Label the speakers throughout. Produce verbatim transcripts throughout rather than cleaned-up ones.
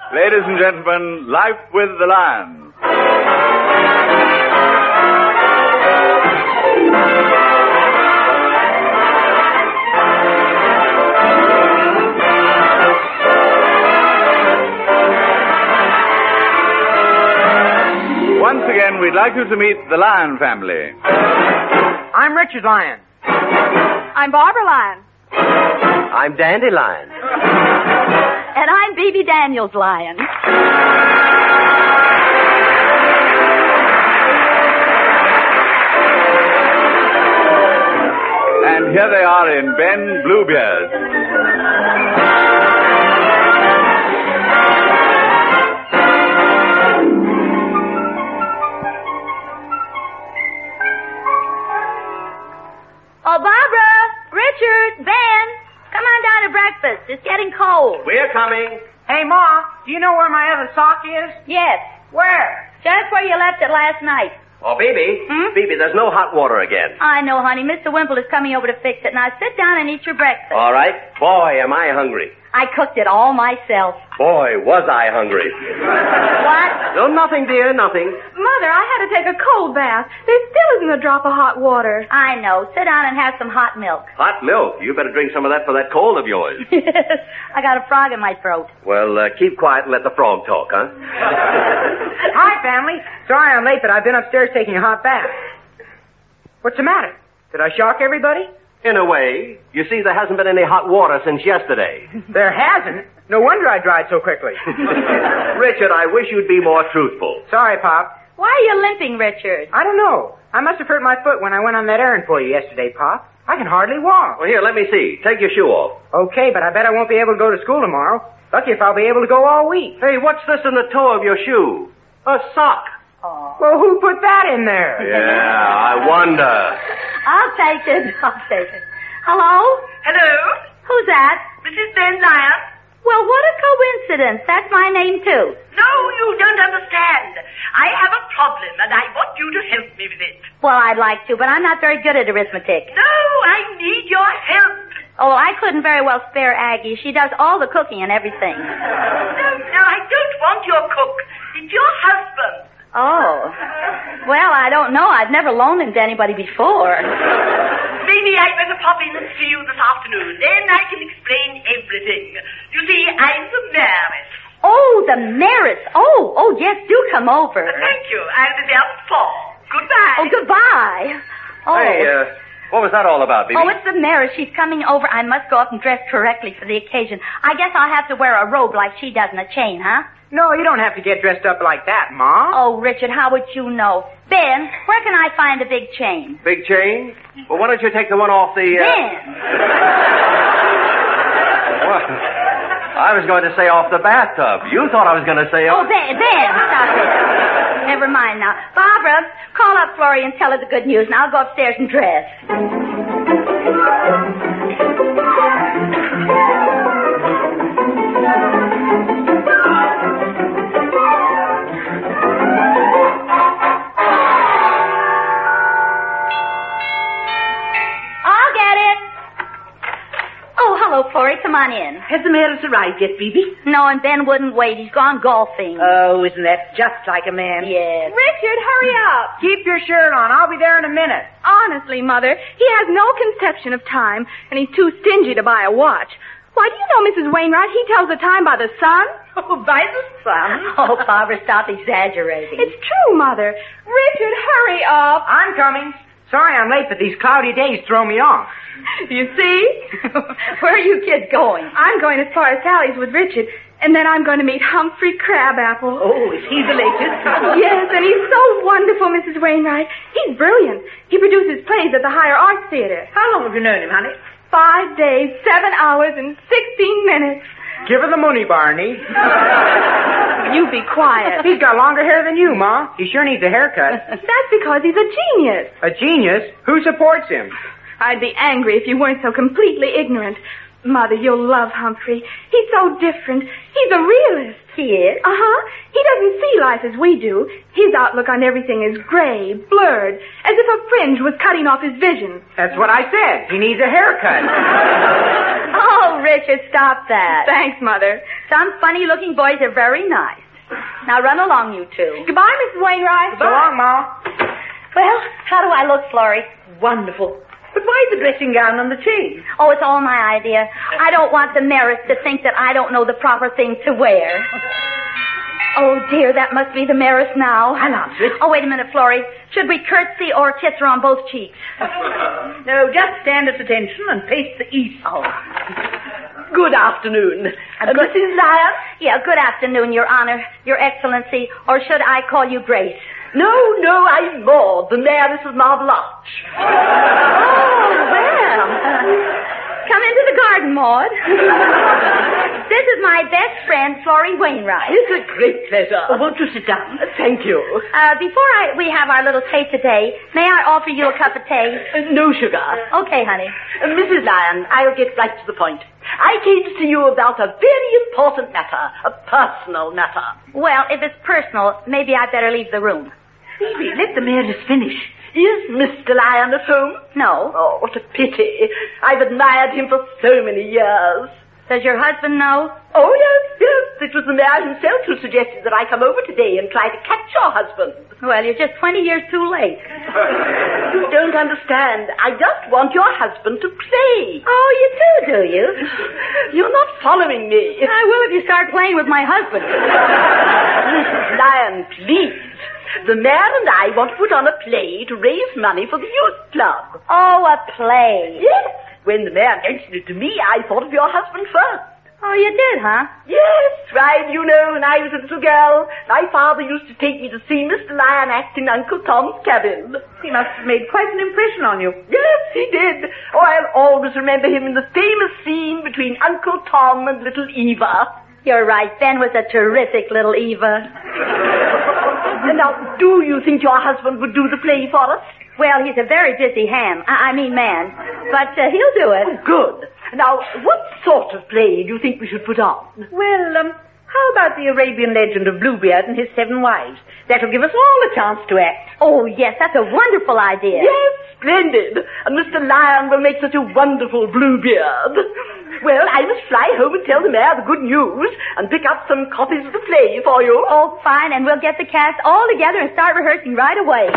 Speaker 1: Ladies and gentlemen, Life with the Lion. Once again, we'd like you to meet the Lion family.
Speaker 2: I'm Richard Lion.
Speaker 3: I'm Barbara Lion.
Speaker 4: I'm Dandy Lion.
Speaker 3: And I'm Baby Daniels Lion.
Speaker 1: And here they are in Ben Bluebeard.
Speaker 3: Oh, Barbara, Richard, Ben, come on down to breakfast. It's getting cold.
Speaker 4: We're coming.
Speaker 2: Hey, Ma, do you know where my other sock is?
Speaker 3: Yes,
Speaker 2: Where?
Speaker 3: just where you left it last night.
Speaker 4: Oh, Phoebe.
Speaker 3: Hmm?
Speaker 4: Phoebe, there's no hot water again.
Speaker 3: I know, honey. Mister Wimple is coming over to fix it. Now sit down and eat your breakfast.
Speaker 4: All right. Boy, am I hungry.
Speaker 3: I cooked it all myself.
Speaker 4: Boy, was I hungry.
Speaker 3: What?
Speaker 4: No, nothing, dear, nothing.
Speaker 5: Mother, I had to take a cold bath. There still isn't a drop of hot water.
Speaker 3: I know. Sit down and have some hot milk.
Speaker 4: Hot milk. You better drink some of that for that cold of yours.
Speaker 3: I got a frog in my throat.
Speaker 4: Well, uh, keep quiet and let the frog talk, huh?
Speaker 2: Hi, family. Sorry I'm late, but I've been upstairs taking a hot bath. What's the matter? Did I shock everybody?
Speaker 4: In a way. You see, there hasn't been any hot water since yesterday.
Speaker 2: There hasn't. No wonder I dried so quickly.
Speaker 4: Richard, I wish you'd be more truthful.
Speaker 2: Sorry, Pop.
Speaker 3: Why are you limping, Richard?
Speaker 2: I don't know. I must have hurt my foot when I went on that errand for you yesterday, Pop. I can hardly walk.
Speaker 4: Well, here, let me see. Take your shoe off.
Speaker 2: Okay, but I bet I won't be able to go to school tomorrow. Lucky if I'll be able to go all week.
Speaker 4: Hey, what's this in the toe of your shoe? A sock.
Speaker 3: Oh.
Speaker 2: Well, who put that in there?
Speaker 4: Yeah, I wonder.
Speaker 3: I'll take it. I'll take it. Hello?
Speaker 6: Hello?
Speaker 3: Who's that?
Speaker 6: Missus Ben Lion?
Speaker 3: Well, what a coincidence. That's my name, too.
Speaker 6: No, you don't understand. I have a problem, and I want you to help me with it.
Speaker 3: Well, I'd like to, but I'm not very good at arithmetic.
Speaker 6: No, I need your help.
Speaker 3: Oh, I couldn't very well spare Aggie. She does all the cooking and everything.
Speaker 6: No, no, I don't want your cook. It's your husband.
Speaker 3: Oh. Well, I don't know. I've never loaned him to anybody before.
Speaker 6: Maybe I'd better pop in and see you this afternoon. Then I can explain everything. You see, I'm the mayoress.
Speaker 3: Oh, the mayoress. Oh, oh, yes, do come over.
Speaker 6: Thank you. I'll be there at four. Goodbye.
Speaker 3: Oh, goodbye. Oh.
Speaker 4: Hey, uh, what was that all about, Bibi?
Speaker 3: Oh, it's the mayoress. She's coming over. I must go up and dress correctly for the occasion. I guess I'll have to wear a robe like she does and a chain, huh?
Speaker 2: No, you don't have to get dressed up like that, Ma.
Speaker 3: Oh, Richard, how would you know? Ben, where can I find a big chain?
Speaker 4: Big chain? Well, why don't you take the one off the... Uh...
Speaker 3: Ben!
Speaker 4: Well, I was going to say off the bathtub. You thought I was going to say
Speaker 3: Oh,
Speaker 4: off...
Speaker 3: Ben, Ben, stop it. Never mind now. Barbara, call up Florrie and tell her the good news, and I'll go upstairs and dress. Hello, Florrie. Come on in.
Speaker 5: Has the mayoress arrived yet, Phoebe?
Speaker 3: No, and Ben wouldn't wait. He's gone golfing.
Speaker 2: Oh, isn't that just like a man?
Speaker 3: Yes.
Speaker 5: Richard, hurry up.
Speaker 2: Keep your shirt on. I'll be there in a minute.
Speaker 5: Honestly, Mother, he has no conception of time, and he's too stingy to buy a watch. Why, do you know, Missus Wainwright, he tells the time by the sun?
Speaker 6: Oh, by the sun?
Speaker 3: Oh, Barbara, stop exaggerating.
Speaker 5: It's true, Mother. Richard, hurry up.
Speaker 2: I'm coming. Sorry I'm late, but these cloudy days throw me off.
Speaker 5: You see?
Speaker 3: Where are you kids going?
Speaker 5: I'm going as far as Sally's with Richard, and then I'm going to meet Humphrey Crabapple.
Speaker 6: Oh, is he the latest?
Speaker 5: Yes, and he's so wonderful, Missus Wainwright. He's brilliant. He produces plays at the Higher Arts Theater.
Speaker 6: How long have you known him, honey?
Speaker 5: Five days, seven hours, and sixteen minutes.
Speaker 2: Give her the money, Barney.
Speaker 5: You be quiet.
Speaker 2: He's got longer hair than you, Ma. He sure needs a haircut.
Speaker 5: That's because he's a genius.
Speaker 2: A genius? Who supports him?
Speaker 5: I'd be angry if you weren't so completely ignorant. Mother, you'll love Humphrey. He's so different. He's a realist.
Speaker 3: He is?
Speaker 5: Uh-huh. He doesn't see life as we do. His outlook on everything is gray, blurred, as if a fringe was cutting off his vision.
Speaker 2: That's what I said. He needs a haircut.
Speaker 3: Oh, Oh, Richard, stop that.
Speaker 5: Thanks, Mother.
Speaker 3: Some funny-looking boys are very nice. Now run along, you two.
Speaker 5: Goodbye, Missus Wainwright.
Speaker 2: So long, Ma.
Speaker 3: Well, how do I look, Florrie?
Speaker 6: Wonderful. But why the dressing gown and the chain?
Speaker 3: Oh, it's all my idea. I don't want the mayoress to think that I don't know the proper thing to wear. Oh, dear, that must be the mayoress now.
Speaker 6: I'll answer it.
Speaker 3: Oh, wait a minute, Florrie. Should we curtsy or kiss her on both cheeks?
Speaker 6: No, just stand at attention and face the east.
Speaker 3: Oh.
Speaker 6: Good afternoon. Uh,
Speaker 3: Good-
Speaker 6: Missus Lyon?
Speaker 3: Yeah, good afternoon, Your Honor, Your Excellency, or should I call you Grace?
Speaker 6: No, no, I'm Maud, the mayoress of Marble Arch.
Speaker 3: Oh, well. Come into the garden, Maud. This is my best friend, Florrie Wainwright.
Speaker 6: It's a great pleasure. Oh, won't you sit down? Thank you.
Speaker 3: Uh, before I, we have our little tea today, may I offer you a cup of tea?
Speaker 6: Uh, no sugar.
Speaker 3: Okay, honey.
Speaker 6: Uh, Missus Lyon, I'll get right to the point. I came to see you about a very important matter, a personal matter.
Speaker 3: Well, if it's personal, maybe I'd better leave the room.
Speaker 6: Phoebe, let the mayoress finish. Is Mister Lyon at home?
Speaker 3: No.
Speaker 6: Oh, what a pity. I've admired him for so many years.
Speaker 3: Does your husband know?
Speaker 6: Oh, yes, yes. It was the mayor himself who suggested that I come over today and try to catch your husband.
Speaker 3: Well, you're just twenty years too late.
Speaker 6: You don't understand. I just want your husband to play.
Speaker 3: Oh, you do, do you?
Speaker 6: You're not following me.
Speaker 3: I will if you start playing with my husband.
Speaker 6: Missus Lyon, please. The mayor and I want to put on a play to raise money for the youth club.
Speaker 3: Oh, a play.
Speaker 6: Yes. When the mayor mentioned it to me, I thought of your husband first.
Speaker 3: Oh, you did, huh?
Speaker 6: Yes, right. You know, when I was a little girl, my father used to take me to see Mister Lyon act in Uncle Tom's Cabin. He must have made quite an impression on you. Yes, he did. Oh, I'll always remember him in the famous scene between Uncle Tom and little Eva.
Speaker 3: You're right. Ben was a terrific little Eva.
Speaker 6: And now, do you think your husband would do the play for us?
Speaker 3: Well, he's a very busy ham. I, I mean man. But uh, he'll do it.
Speaker 6: Oh, good. Now, what sort of play do you think we should put on? Well, um, how about the Arabian legend of Bluebeard and his seven wives? That'll give us all a chance to act.
Speaker 3: Oh, yes, that's a wonderful idea.
Speaker 6: Yes, splendid. And Mister Lyon will make such a wonderful Bluebeard. Well, I must fly home and tell the mayor the good news and pick up some copies of the play for you.
Speaker 3: Oh, fine, and we'll get the cast all together and start rehearsing right away.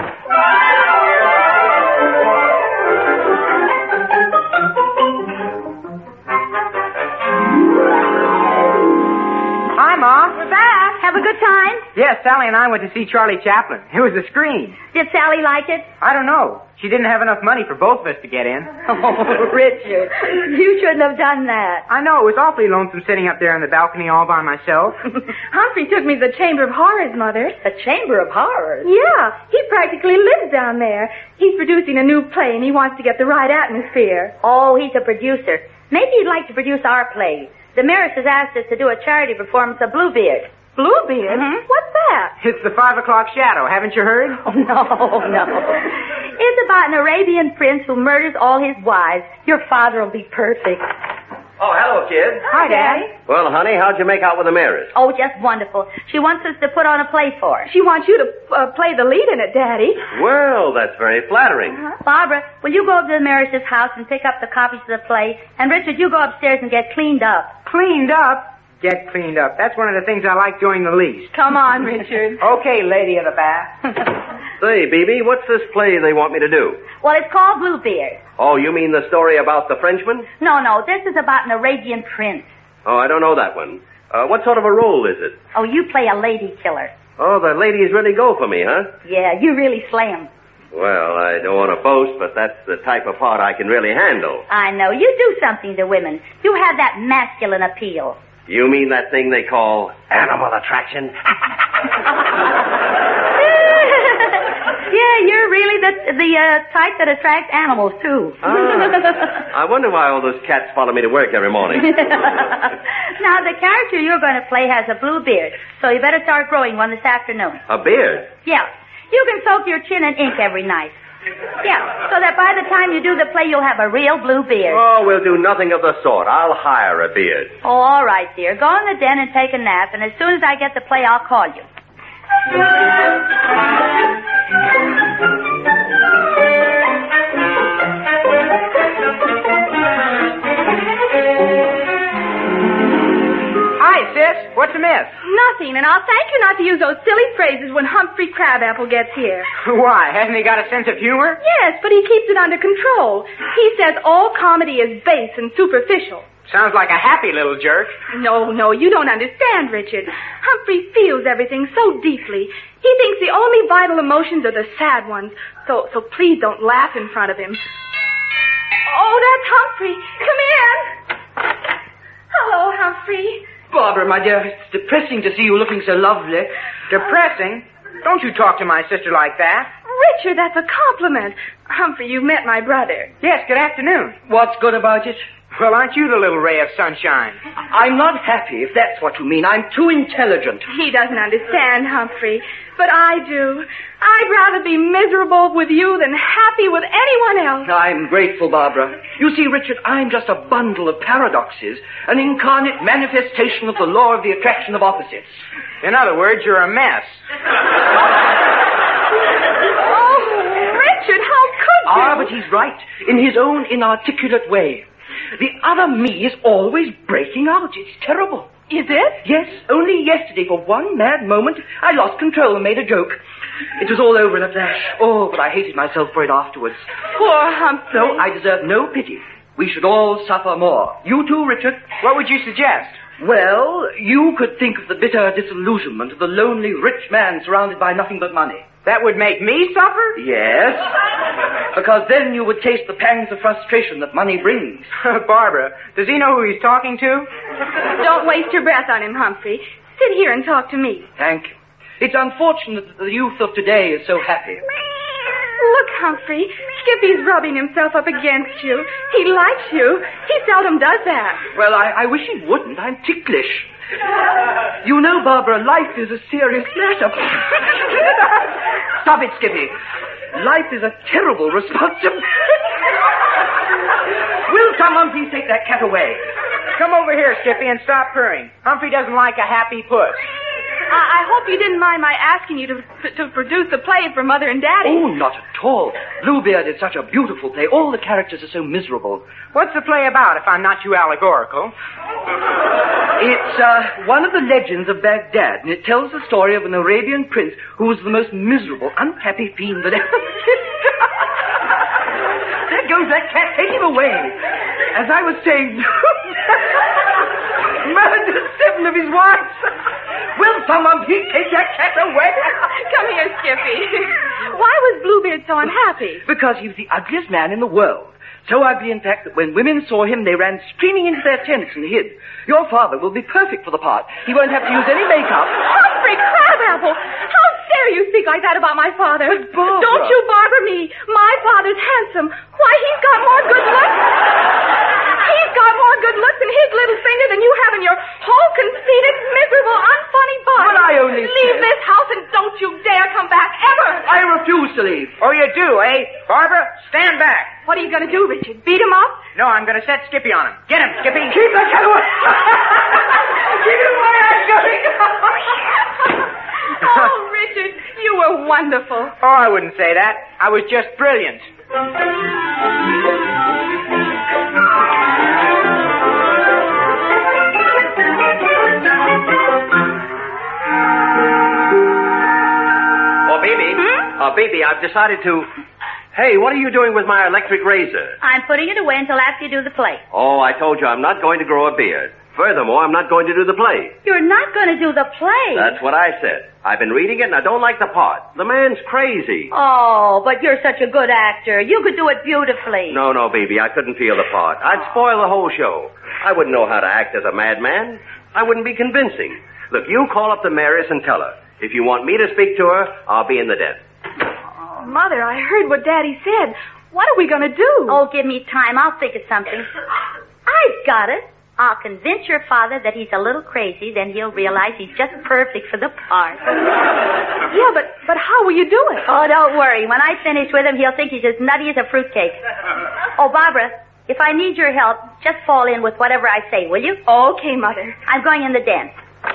Speaker 2: Hi, Ma.
Speaker 3: We're back. Have a good time?
Speaker 2: Yes, Sally and I went to see Charlie Chaplin. It was a screen.
Speaker 3: Did Sally like it?
Speaker 2: I don't know. She didn't have enough money for both of us to get in.
Speaker 3: Oh, Richard, you shouldn't have done that.
Speaker 2: I know. It was awfully lonesome sitting up there on the balcony all by myself.
Speaker 5: Humphrey took me to the Chamber of Horrors, Mother.
Speaker 3: The Chamber of Horrors?
Speaker 5: Yeah, he practically lives down there. He's producing a new play, and he wants to get the right atmosphere.
Speaker 3: Oh, he's a producer. Maybe he'd like to produce our play. The mayoress has asked us to do a charity performance of Bluebeard.
Speaker 5: Bluebeard?
Speaker 3: Mm-hmm.
Speaker 5: What's that?
Speaker 2: It's the five o'clock shadow. Haven't you heard?
Speaker 3: Oh, no, no. It's about an Arabian prince who murders all his wives. Your father will be perfect.
Speaker 4: Oh, hello, kid.
Speaker 2: Hi, Daddy.
Speaker 4: Well, honey, how'd you make out with the mayoress?
Speaker 3: Oh, just wonderful. She wants us to put on a play for her.
Speaker 5: She wants you to uh, play the lead in it, Daddy.
Speaker 4: Well, that's very flattering.
Speaker 3: Uh-huh. Barbara, will you go over to the mayoress's house and pick up the copies of the play? And Richard, you go upstairs and get cleaned up.
Speaker 2: Cleaned up? Get cleaned up. That's one of the things I like doing the least.
Speaker 5: Come on, Richard.
Speaker 2: Okay, lady of the bath.
Speaker 4: Say, Bebe, what's this play they want me to do?
Speaker 3: Well, it's called Bluebeard.
Speaker 4: Oh, you mean the story about the Frenchman?
Speaker 3: No, no, this is about an Arabian prince.
Speaker 4: Oh, I don't know that one. Uh, what sort of a role is it?
Speaker 3: Oh, you play a lady killer.
Speaker 4: Oh, the ladies really go for me, huh?
Speaker 3: Yeah, you really slay 'em.
Speaker 4: Well, I don't want to boast, but that's the type of part I can really handle.
Speaker 3: I know. You do something to women. You have that masculine appeal.
Speaker 4: You mean that thing they call animal attraction?
Speaker 3: Yeah, you're really the the uh, type that attracts animals, too.
Speaker 4: Ah, I wonder why all those cats follow me to work every morning.
Speaker 3: Now, the character you're going to play has a blue beard, so you better start growing one this afternoon.
Speaker 4: A beard?
Speaker 3: Yeah. You can soak your chin in ink every night. Yeah, so that by the time you do the play, you'll have a real blue beard.
Speaker 4: Oh, we'll do nothing of the sort. I'll hire a beard.
Speaker 3: Oh, all right, dear. Go in the den and take a nap, and as soon as I get the play, I'll call you.
Speaker 2: the miss?
Speaker 5: Nothing, and I'll thank you not to use those silly phrases when Humphrey Crabapple gets here.
Speaker 2: Why? Hasn't he got a sense of humor?
Speaker 5: Yes, but he keeps it under control. He says all comedy is base and superficial.
Speaker 2: Sounds like a happy little jerk.
Speaker 5: No, no, you don't understand, Richard. Humphrey feels everything so deeply. He thinks the only vital emotions are the sad ones. So, so please don't laugh in front of him. Oh, that's Humphrey. Come in. Hello, Humphrey.
Speaker 2: Barbara, my dear, it's depressing to see you looking so lovely. Depressing? Don't you talk to my sister like that.
Speaker 5: Richard, that's a compliment. Humphrey, you've met my brother.
Speaker 2: Yes, good afternoon.
Speaker 6: What's good about it?
Speaker 2: Well, aren't you the little ray of sunshine?
Speaker 6: I'm not happy, if that's what you mean. I'm too intelligent.
Speaker 5: He doesn't understand, Humphrey, but I do. I'd rather be miserable with you than happy with anyone else.
Speaker 6: I'm grateful, Barbara. You see, Richard, I'm just a bundle of paradoxes, an incarnate manifestation of the law of the attraction of opposites.
Speaker 2: In other words, you're a mess.
Speaker 5: Oh, Richard, how could you?
Speaker 6: Ah, but he's right, in his own inarticulate way. The other me is always breaking out. It's terrible.
Speaker 5: Is it?
Speaker 6: Yes, only yesterday, for one mad moment, I lost control and made a joke. It was all over in a flash. Oh, but I hated myself for it afterwards.
Speaker 5: Poor Humphrey.
Speaker 6: So I deserve no pity. We should all suffer more. You too, Richard.
Speaker 2: What would you suggest?
Speaker 6: Well, you could think of the bitter disillusionment of the lonely rich man surrounded by nothing but money.
Speaker 2: That would make me suffer?
Speaker 6: Yes, because then you would taste the pangs of frustration that money brings.
Speaker 2: Barbara, does he know who he's talking to?
Speaker 5: Don't waste your breath on him, Humphrey. Sit here and talk to me.
Speaker 6: Thank you. It's unfortunate that the youth of today is so happy.
Speaker 5: Look, Humphrey, Skippy's rubbing himself up against you. He likes you. He seldom does that.
Speaker 6: Well, I, I wish he wouldn't. I'm ticklish. You know, Barbara, life is a serious matter. Stop it, Skippy. Life is a terrible responsibility. Will someone please take that cat away?
Speaker 2: Come over here, Skippy, and stop purring. Humphrey doesn't like a happy puss.
Speaker 5: I, I hope you didn't mind my asking you to to produce the play for Mother and Daddy.
Speaker 6: Oh, not at all. Bluebeard is such a beautiful play. All the characters are so miserable.
Speaker 2: What's the play about, if I'm not too allegorical?
Speaker 6: It's uh, one of the legends of Baghdad, and it tells the story of an Arabian prince who was the most miserable, unhappy fiend that ever lived. There goes that cat. Take him away. As I was saying, murdered seven of his wives. Will someone please take that cat away?
Speaker 5: Come here, Skippy. Why was Bluebeard so unhappy?
Speaker 6: Because he was the ugliest man in the world. So ugly, in fact, that when women saw him, they ran screaming into their tents and hid. Your father will be perfect for the part. He won't have to use any makeup.
Speaker 5: Humphrey Crabapple! How dare you speak like that about my father?
Speaker 6: But Barbara...
Speaker 5: Don't you bother me. My father's handsome. Why, he's got more good looks. He's got more good looks in his little finger than you have in your whole conceited, miserable, unfunny body.
Speaker 6: But I only
Speaker 5: Leave
Speaker 6: said...
Speaker 5: this house and don't you dare come back ever.
Speaker 6: I refuse to leave.
Speaker 2: Oh, you do, eh? Barbara, stand back.
Speaker 5: What are you going to do, Richard? Beat him up?
Speaker 2: No, I'm going to set Skippy on him. Get him, Skippy.
Speaker 6: Keep the cat away. Keep it away, I'm going.
Speaker 5: Oh, Richard, you were wonderful.
Speaker 2: Oh, I wouldn't say that. I was just brilliant.
Speaker 4: Oh, baby.
Speaker 5: Hmm?
Speaker 4: Oh, baby, I've decided to... Hey, what are you doing with my electric razor?
Speaker 3: I'm putting it away until after you do the play.
Speaker 4: Oh, I told you I'm not going to grow a beard. Furthermore, I'm not going to do the play.
Speaker 3: You're not going to do the play.
Speaker 4: That's what I said. I've been reading it and I don't like the part. The man's crazy.
Speaker 3: Oh, but you're such a good actor. You could do it beautifully.
Speaker 4: No, no, baby, I couldn't feel the part. I'd spoil the whole show. I wouldn't know how to act as a madman. I wouldn't be convincing. Look, you call up the mayoress and tell her. If you want me to speak to her, I'll be in the den.
Speaker 5: Oh, Mother, I heard what Daddy said. What are we going to do?
Speaker 3: Oh, give me time. I'll think of something. I've got it. I'll convince your father that he's a little crazy, then he'll realize he's just perfect for the part.
Speaker 5: Yeah, but, but how will you do it?
Speaker 3: Oh, don't worry. When I finish with him, he'll think he's as nutty as a fruitcake. Oh, Barbara, if I need your help, just fall in with whatever I say, will you?
Speaker 5: Okay, Mother.
Speaker 3: I'm going in the den.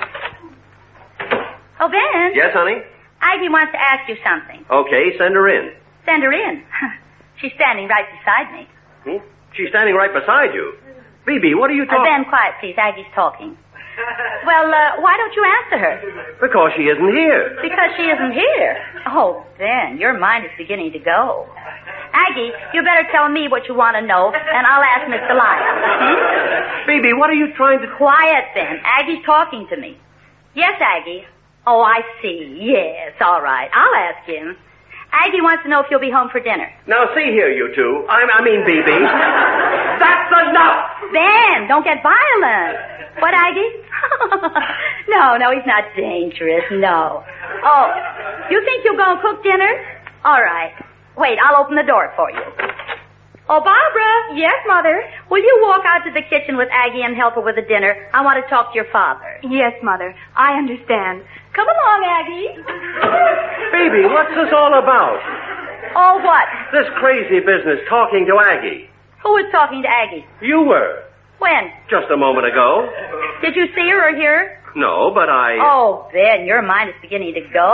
Speaker 3: Oh, Ben.
Speaker 4: Yes, honey?
Speaker 3: Ivy wants to ask you something.
Speaker 4: Okay, send her in.
Speaker 3: Send her in. She's standing right beside me.
Speaker 4: Hmm? She's standing right beside you. Phoebe, what are you
Speaker 3: Uh,
Speaker 4: talking...
Speaker 3: Ben, quiet, please. Ivy's talking. Well, uh, why don't you answer her?
Speaker 4: Because she isn't here.
Speaker 3: Because she isn't here. Oh, Ben, your mind is beginning to go. Aggie, you better tell me what you want to know, and I'll ask Mister Lyon. Hmm?
Speaker 4: Phoebe, what are you trying to...
Speaker 3: Quiet, Ben. Aggie's talking to me. Yes, Aggie. Oh, I see. Yes, all right. I'll ask him. Aggie wants to know if you'll be home for dinner.
Speaker 4: Now, see here, you two. I, I mean, B B. That's enough!
Speaker 3: Ben, don't get violent. What, Aggie? no, no, he's not dangerous, no. Oh, you think you'll go and cook dinner? All right. Wait, I'll open the door for you. Oh, Barbara.
Speaker 5: Yes, Mother?
Speaker 3: Will you walk out to the kitchen with Aggie and help her with the dinner? I want to talk to your father.
Speaker 5: Yes, Mother. I understand. Come along, Aggie.
Speaker 4: Phoebe, what's this all about?
Speaker 3: Oh, what?
Speaker 4: This crazy business talking to Aggie.
Speaker 3: Who was talking to Aggie?
Speaker 4: You were.
Speaker 3: When?
Speaker 4: Just a moment ago.
Speaker 3: Did you see her or hear her?
Speaker 4: No, but I...
Speaker 3: Oh, Ben, your mind is beginning to go.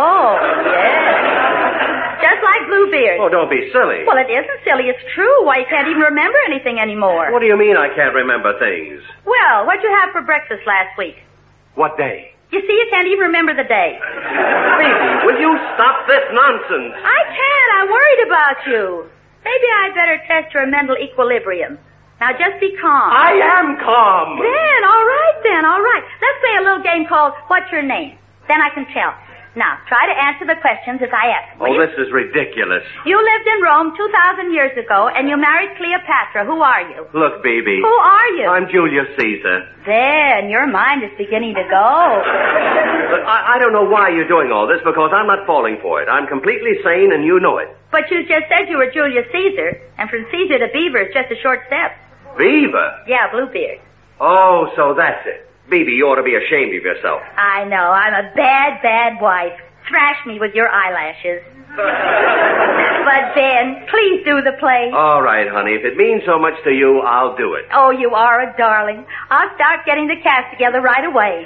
Speaker 3: Yes. Just like Bluebeard.
Speaker 4: Oh, don't be silly.
Speaker 3: Well, it isn't silly. It's true. Why, you can't even remember anything anymore.
Speaker 4: What do you mean I can't remember things?
Speaker 3: Well, what'd you have for breakfast last week?
Speaker 4: What day?
Speaker 3: You see, you can't even remember the day.
Speaker 4: Phoebe, will you stop this nonsense?
Speaker 3: I can't. I'm worried about you. Maybe I'd better test your mental equilibrium. Now, just be calm.
Speaker 4: I am calm.
Speaker 3: Then, all right, then, all right. Let's play a little game called What's Your Name? Then I can tell. Now, try to answer the questions as I ask them.
Speaker 4: Oh, this is ridiculous.
Speaker 3: You lived in Rome two thousand years ago, and you married Cleopatra. Who are you?
Speaker 4: Look, baby.
Speaker 3: Who are you?
Speaker 4: I'm Julius Caesar.
Speaker 3: Then, your mind is beginning to go.
Speaker 4: Look, I, I don't know why you're doing all this, because I'm not falling for it. I'm completely sane, and you know it.
Speaker 3: But you just said you were Julius Caesar, and from Caesar to Beaver is just a short step.
Speaker 4: Beaver?
Speaker 3: Yeah, Bluebeard.
Speaker 4: Oh, so that's it. Baby, you ought to be ashamed of yourself.
Speaker 3: I know. I'm a bad, bad wife. Thrash me with your eyelashes. But, Ben, please do the play.
Speaker 4: All right, honey. If it means so much to you, I'll do it.
Speaker 3: Oh, you are a darling. I'll start getting the cast together right away.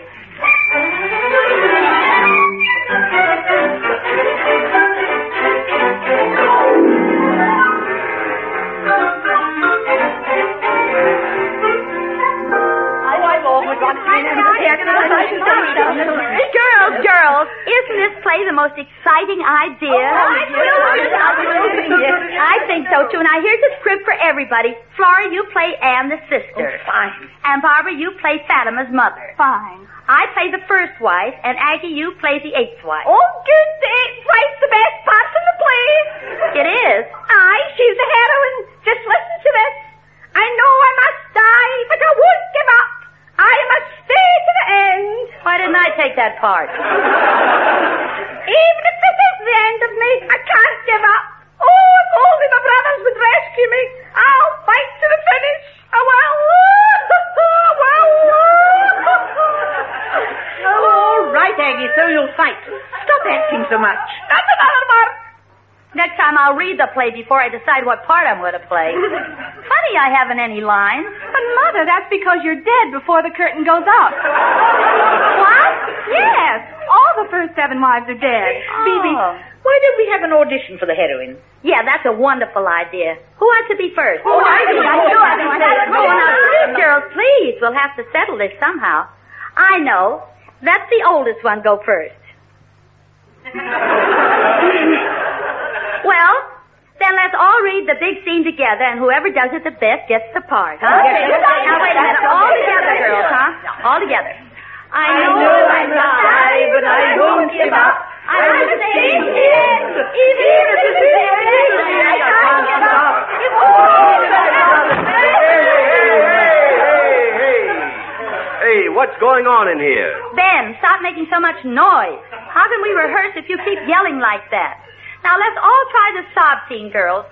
Speaker 3: Girls, girls, isn't this play the most exciting idea? I think so, too. Now, here's a script for everybody. Flora, you play Anne the sister.
Speaker 6: Oh, fine.
Speaker 3: And Barbara, you play Fatima's mother.
Speaker 5: Fine.
Speaker 3: I play the first wife, and Aggie, you play the eighth wife.
Speaker 6: Oh, good. The eighth wife's the best part in the play.
Speaker 3: It is.
Speaker 6: Aye, she's the heroine. Just listen to this. I know I must die, but I won't give up. I must stay to the end.
Speaker 3: Why didn't I take that part?
Speaker 6: Even if this is the end of me, I can't give up. Oh, if only my brothers would rescue me. I'll fight to the finish. I will. Oh, all right, Aggie, so you'll fight. Stop acting so much. That's another mark.
Speaker 3: Next time I'll read the play before I decide what part I'm going to play. Funny I haven't any lines.
Speaker 5: But, Mother, that's because you're dead before the curtain goes up.
Speaker 3: What?
Speaker 5: Yes. All the first seven wives are dead.
Speaker 3: Oh.
Speaker 6: Phoebe, why don't we have an audition for the heroine?
Speaker 3: Yeah, that's a wonderful idea. Who wants to be first?
Speaker 6: Oh, I do.
Speaker 3: I do. I do. Oh, now, please, girls, please. We'll have to settle this somehow. I know. Let the oldest one go first. Well, then let's all read the big scene together, and whoever does it the best gets the part, huh?
Speaker 6: Okay.
Speaker 3: Now, wait a minute. All together, girls, huh? All together. I know I must die, but I won't give up. I must stay to the end. Even if it's the end, I can't give up. It's all
Speaker 4: Hey, what's going on in here?
Speaker 3: Ben, stop making so much noise. How can we rehearse if you keep yelling like that? Now, let's all try the sob scene, girls.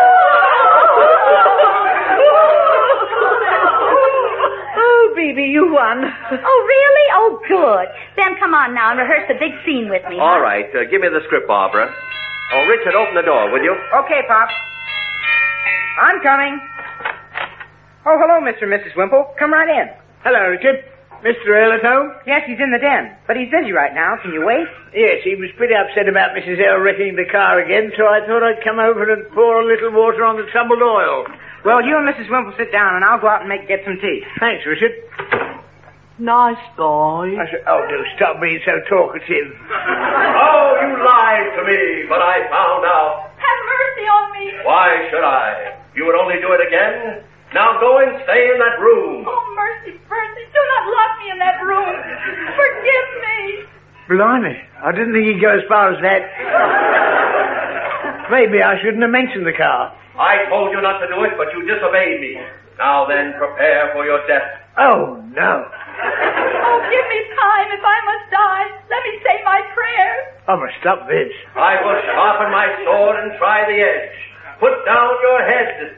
Speaker 6: Oh, baby, you won.
Speaker 3: Oh, really? Oh, good. Then come on now and rehearse the big scene with me.
Speaker 4: All
Speaker 3: huh?
Speaker 4: right, uh, give me the script, Barbara. Oh, Richard, open the door, will you?
Speaker 2: Okay, Pop. I'm coming. Oh, hello, Mister and Missus Wimple. Come right in.
Speaker 1: Hello, Richard. Mister Earl at home?
Speaker 2: Yes, he's in the den, but he's busy right now. Can you wait?
Speaker 1: Yes, he was pretty upset about Missus Earl wrecking the car again, so I thought I'd come over and pour a little water on the troubled oil.
Speaker 2: Well, you and Missus Wimple sit down, and I'll go out and make get some tea.
Speaker 1: Thanks, Richard.
Speaker 6: Nice guy.
Speaker 1: I said, oh, do stop being so talkative.
Speaker 4: Oh, you lied to me, but I found out.
Speaker 3: Have mercy on me.
Speaker 4: Why should I? You would only do it again? Now go and stay in that room.
Speaker 3: Oh, mercy, mercy. Do not lock me in that room. Forgive me.
Speaker 1: Blimey, I didn't think he'd go as far as that. Maybe I shouldn't have mentioned the car.
Speaker 4: I told you not to do it, but you disobeyed me. Now then, prepare for your death.
Speaker 1: Oh, no.
Speaker 3: Oh, give me time if I must die. Let me say my prayers.
Speaker 1: I must stop this.
Speaker 4: I will sharpen my sword and try the edge. Put down your head.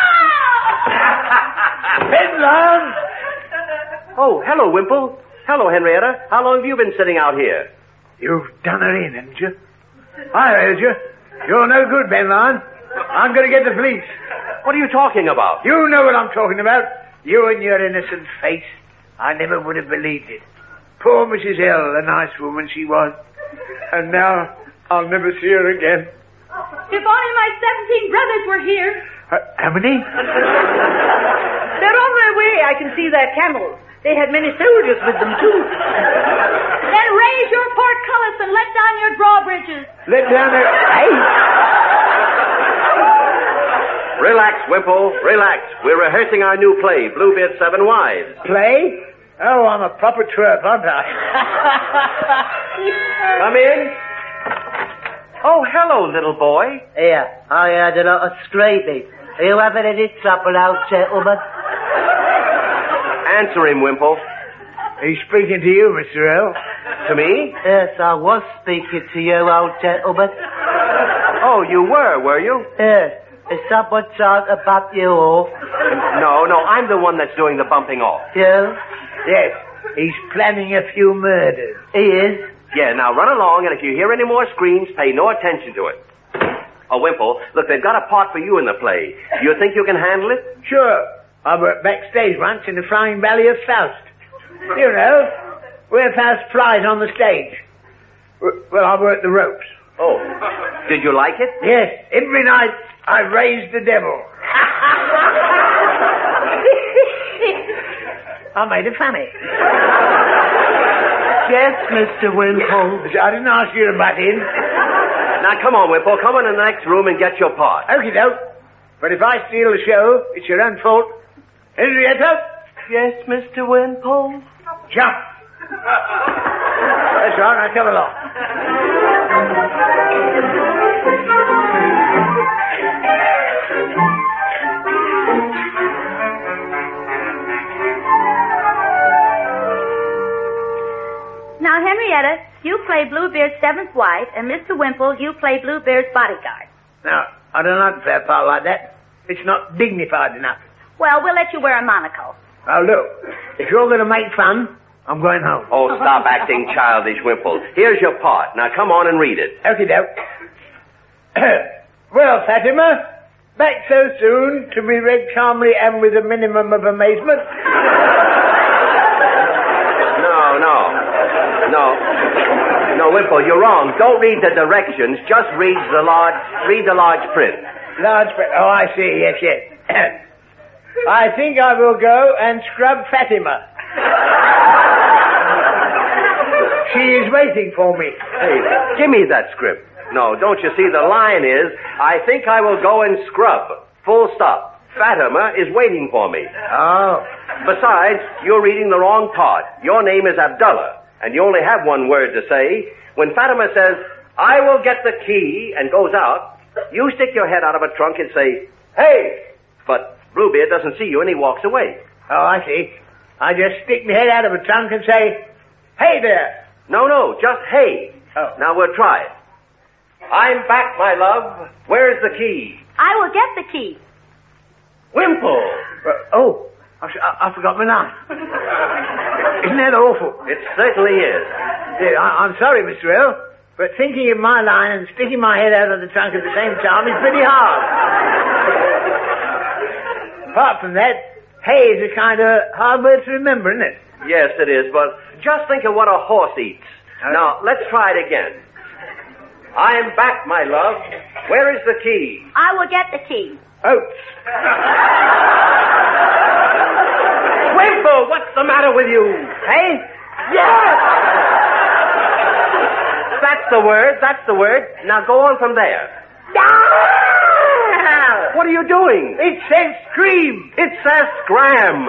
Speaker 1: Bedlam!
Speaker 4: Oh, hello, Wimple. Hello, Henrietta. How long have you been sitting out here?
Speaker 1: You've done her in, haven't you? I heard you. You're no good, Benline. I'm going to get the police.
Speaker 4: What are you talking about?
Speaker 1: You know what I'm talking about. You and your innocent face. I never would have believed it. Poor Missus L, a nice woman she was. And now I'll never see her again.
Speaker 3: If only my seventeen brothers were here.
Speaker 1: Uh, how many?
Speaker 6: They're on their way. I can see their camels. They had many soldiers with them, too.
Speaker 3: Then raise your portcullis and let down your drawbridges.
Speaker 1: Let down their... Hey!
Speaker 4: Relax, Wimple. Relax. We're rehearsing our new play, Bluebeard's Seven Wives.
Speaker 1: Play? Oh, I'm a proper twerp, aren't I?
Speaker 4: Come in. Oh, hello, little boy.
Speaker 7: Here, I had a lot of scraping. Are you having any trouble out, gentlemen?
Speaker 4: Answer him, Wimple.
Speaker 1: He's speaking to you, Mister L.
Speaker 4: To me?
Speaker 7: Yes, I was speaking to you, old gentleman.
Speaker 4: Oh, you were, were you?
Speaker 7: Yes. Is someone trying to bump you off?
Speaker 4: No, no, I'm the one that's doing the bumping off.
Speaker 7: You?
Speaker 1: Yes, he's planning a few murders.
Speaker 7: He is?
Speaker 4: Yeah, now run along, and if you hear any more screams, pay no attention to it. Oh, Wimple, look, they've got a part for you in the play. Do you think you can handle it?
Speaker 1: Sure. I worked backstage once in the Flying Valley of Faust. You know, where Faust flies on the stage. Well, I worked the ropes.
Speaker 4: Oh. Did you like it?
Speaker 1: Yes, every night I raised the devil. I made it funny.
Speaker 7: Yes, Mister Wimple.
Speaker 1: I didn't ask you to butt in.
Speaker 4: Now, come on, Wimple. Come in the next room and get your part.
Speaker 1: Okie doke. But if I steal the show, it's your own fault. Henrietta?
Speaker 7: Yes, Mister Wimple.
Speaker 1: Jump. That's right, now come along.
Speaker 3: Now, Henrietta, you play Bluebeard's seventh wife, and Mister Wimple, you play Bluebeard's bodyguard.
Speaker 1: Now, I don't like to play a part like that. It's not dignified enough.
Speaker 3: Well, we'll let you wear a monocle.
Speaker 1: Now, look, if you're going to make fun, I'm going home.
Speaker 4: Oh, stop acting childish, Wimple. Here's your part. Now, come on and read it.
Speaker 1: Okie doke. Well, Fatima, back so soon to be read calmly and with a minimum of amazement.
Speaker 4: No, no. No. No, Wimple, you're wrong. Don't read the directions. Just read the large, read the large print.
Speaker 1: Large print. Oh, I see. Yes, yes. I think I will go and scrub Fatima. She is waiting for me.
Speaker 4: Hey, give me that script. No, don't you see, the line is, I think I will go and scrub. Full stop. Fatima is waiting for me.
Speaker 1: Oh.
Speaker 4: Besides, you're reading the wrong part. Your name is Abdullah, and you only have one word to say. When Fatima says, I will get the key, and goes out, you stick your head out of a trunk and say, hey! But Bluebeard doesn't see you, and he walks away.
Speaker 1: Oh, I see. I just stick my head out of a trunk and say, hey there.
Speaker 4: No, no, just hey.
Speaker 1: Oh.
Speaker 4: Now we'll try it. I'm back, my love. Where's the key?
Speaker 3: I will get the key.
Speaker 4: Wimple!
Speaker 1: Uh, oh, I, I, I forgot my line. Isn't that awful?
Speaker 4: It certainly is.
Speaker 1: Yeah, I, I'm sorry, Mister L, but thinking of my line and sticking my head out of the trunk at the same time is pretty hard. Apart from that, hey is a kind of hard word to remember, isn't it?
Speaker 4: Yes, it is, but just think of what a horse eats.
Speaker 1: Okay.
Speaker 4: Now, let's try it again. I'm back, my love. Where is the key?
Speaker 3: I will get the key.
Speaker 1: Oats.
Speaker 4: Wimple! Jimbo, what's the matter with you?
Speaker 2: Hey?
Speaker 4: Yes! That's the word, that's the word. Now go on from there. What are you doing?
Speaker 1: It says scream.
Speaker 4: It says scram.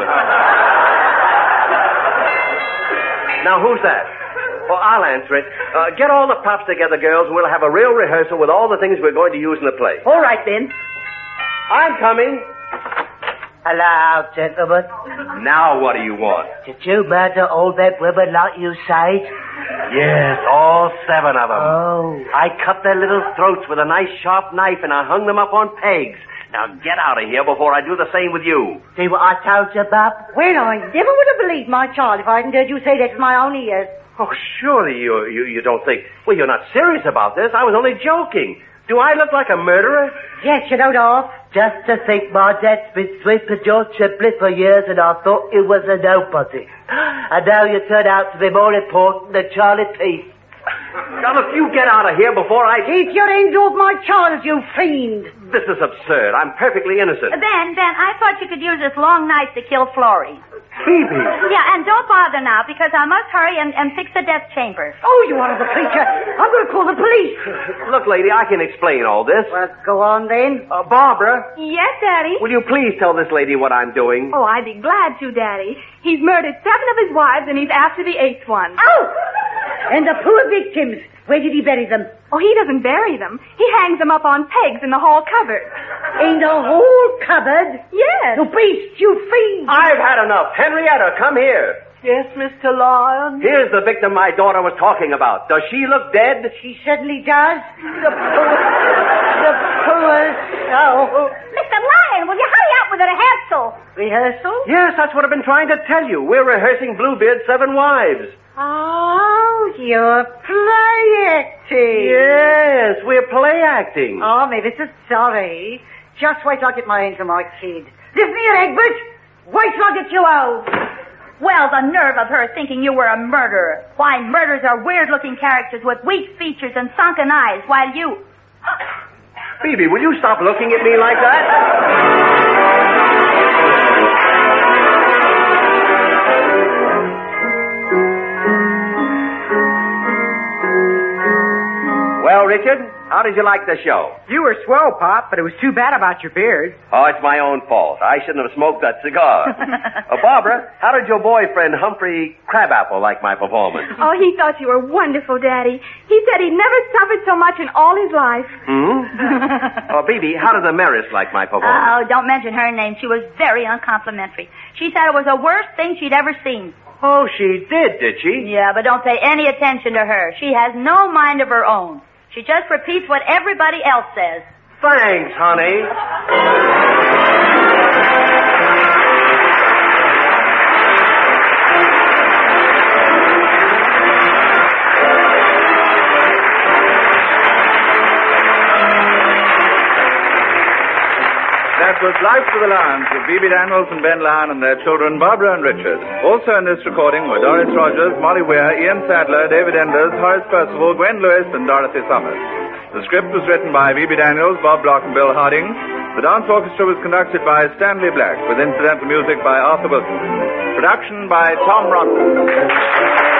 Speaker 4: Now, who's that? Well, I'll answer it. Uh, get all the props together, girls, and we'll have a real rehearsal with all the things we're going to use in the play.
Speaker 6: All right, then.
Speaker 4: I'm coming.
Speaker 7: Hello, gentlemen.
Speaker 4: Now what do you want?
Speaker 7: Did you murder all that women like you said?
Speaker 4: Yes, all seven of them.
Speaker 7: Oh.
Speaker 4: I cut their little throats with a nice sharp knife and I hung them up on pegs. Now get out of here before I do the same with you.
Speaker 7: See what I told you, Bob?
Speaker 6: Well, I never would have believed my child if I hadn't heard you say that with my own ears.
Speaker 4: Oh, surely you, you, you don't think... Well, you're not serious about this. I was only joking. Do I look like a murderer?
Speaker 6: Yes, you know, Dolph.
Speaker 7: Just to think my dad's been sweeping George Shipley for years and I thought it was a nobody. And now you turn out to be more important than Charlie Peace.
Speaker 4: Now, if you get out of here before I...
Speaker 6: Keep your hands off my child, you fiend.
Speaker 4: This is absurd. I'm perfectly innocent.
Speaker 3: Ben, Ben, I thought you could use this long knife to kill Florrie.
Speaker 4: Phoebe.
Speaker 3: Yeah, and don't bother now, because I must hurry and, and fix the death chamber.
Speaker 6: Oh, you honorable creature. I'm going to call the police.
Speaker 4: Look, lady, I can explain all this.
Speaker 6: Well, go on, then.
Speaker 4: Uh, Barbara,
Speaker 5: Yes, Daddy?
Speaker 4: will you please tell this lady what I'm doing?
Speaker 5: Oh, I'd be glad to, Daddy. He's murdered seven of his wives, and he's after the eighth one.
Speaker 6: Oh! And the poor victims. Where did he bury them?
Speaker 5: Oh, he doesn't bury them. He hangs them up on pegs in the hall cupboard.
Speaker 6: In the whole cupboard?
Speaker 5: Yes.
Speaker 6: You beast, you fiend.
Speaker 4: I've had enough. Henrietta, come here.
Speaker 6: Yes, Mister Lyon.
Speaker 4: Here's the victim my daughter was talking about. Does she look dead?
Speaker 6: She certainly does. The poor, the poor soul.
Speaker 3: Mister Lyon, will you hurry up with the rehearsal?
Speaker 6: Rehearsal?
Speaker 4: Yes, that's what I've been trying to tell you. We're rehearsing Bluebeard's Seven Wives.
Speaker 6: Oh, you're play acting.
Speaker 4: Yes, we're play acting.
Speaker 6: Oh, maybe this is sorry. Just wait till I get my hands on my kid. Listen here, Egbert. Wait till I get you out.
Speaker 3: Well, the nerve of her thinking you were a murderer. Why, murderers are weird-looking characters with weak features and sunken eyes, while you...
Speaker 4: Phoebe, will you stop looking at me like that? Well, Richard, how did you like the show?
Speaker 2: You were swell, Pop, but it was too bad about your beard.
Speaker 4: Oh, it's my own fault. I shouldn't have smoked that cigar. uh, Barbara, how did your boyfriend Humphrey Crabapple like my performance?
Speaker 5: Oh, he thought you were wonderful, Daddy. He said he'd never suffered so much in all his life.
Speaker 4: Hmm? Oh, Bebe, how did the Maris like my performance?
Speaker 3: Oh, don't mention her name. She was very uncomplimentary. She said it was the worst thing she'd ever seen.
Speaker 4: Oh, she did, did she?
Speaker 3: Yeah, but don't pay any attention to her. She has no mind of her own. She just repeats what everybody else says.
Speaker 4: Thanks, honey.
Speaker 8: That was Life to the Lions with Bebe Daniels and Ben Lyon and their children, Barbara and Richard. Also in this recording were Doris Rogers, Molly Weir, Ian Sadler, David Enders, Horace Percival, Gwen Lewis, and Dorothy Summers. The script was written by Bebe Daniels, Bob Block, and Bill Harding. The dance orchestra was conducted by Stanley Black, with incidental music by Arthur Wilson. Production by Tom Ronson.